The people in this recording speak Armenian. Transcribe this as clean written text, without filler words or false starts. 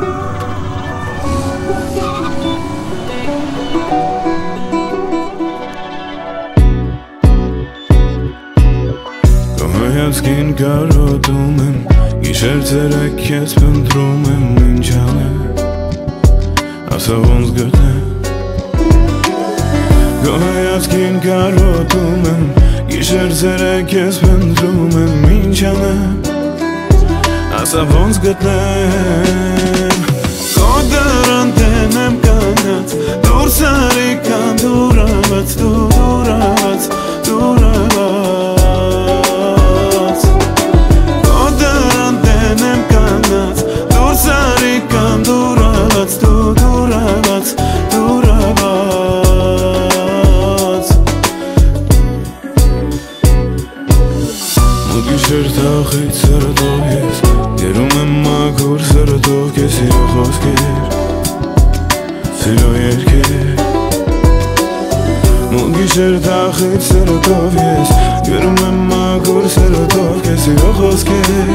Հայացքին կարոտում եմ, գիշեր ցերեկ քեզ փնտրում եմ, ինչ անեմ, ասա ոնց գտնեմ։ Քո հայացքին կարոտում եմ, գիշեր ցերեկ քեզ փնտրում եմ, ինչ անեմ, ասա ոնց գտնեմ։ Քո դռան տենեմ կանած, դուրս արի կան դուրաված, դուրաված, դուրաված։ Գիշեր թախից սրտով ես գերում եմ մաքուր սրտով քեզ սիրո խոսքեր, սիրո երգեր։ Գիշեր թախից սրտով ես գերում եմ մաքուր սրտով քեզ սիրո խոսքեր,